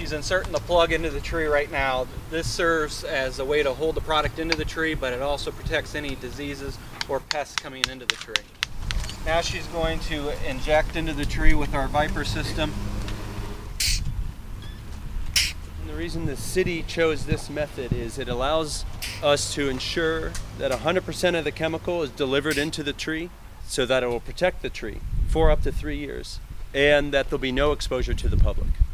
She's inserting the plug into the tree right now. This serves as a way to hold the product into the tree, but it also protects any diseases or pests coming into the tree. Now she's going to inject into the tree with our Viper system. And the reason the city chose this method is it allows us to ensure that 100% of the chemical is delivered into the tree so that it will protect the tree for up to 3 years, and that there'll be no exposure to the public.